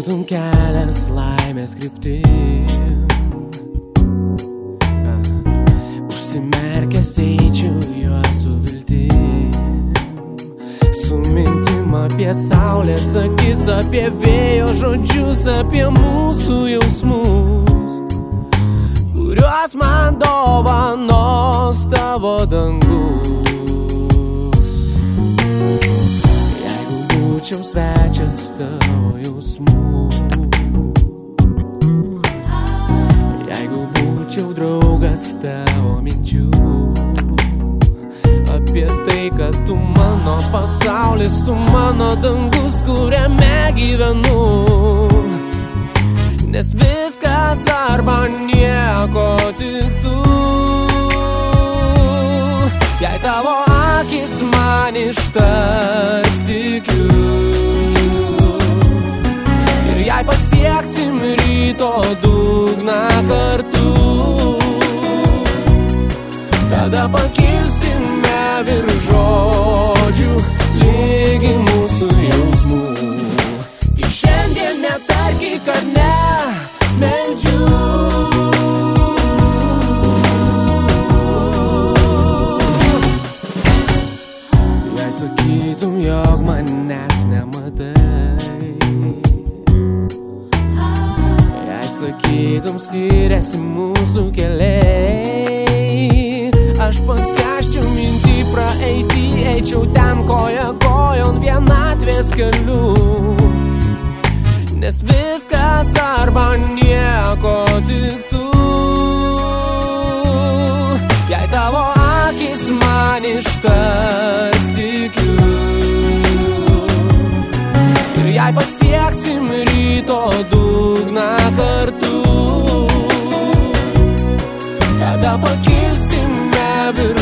būtum kelias laimės kryptim, užsimerkęs eičiau juos su viltim, su mintim apie saulės akis, apie vėjo žodžius, apie mūsų jausmus, kuriuos man dovanos tavo dangus. Jeigu būčiau svečias tavo jausmų, jeigu būčiau draugas tavo minčių, apie tai, kad tu mano pasaulis, tu mano dangus, kuriame gyvenu, nes viskas arba nieko tik tu. Jei tavo akis man ištars tikiu, ir jei pasieksim ryto dugną kartu, tada pakilsime virš žodžių lygi mūsų jausmų. Tik šiandien netarkyk, kad ne, meldžiu. Jei sakytum, jog manęs nematai, jei sakytum, skiriasi mūsų keliai, aš paskęsčiau mintį praeiti, eičiau ten koja kojon vienatvės keliu, nes viskas arba nieko tik tu. Jei tavo akis man ištars tikiu, ir jei pasieksim ryto dugną kartu, tada pakilsime virš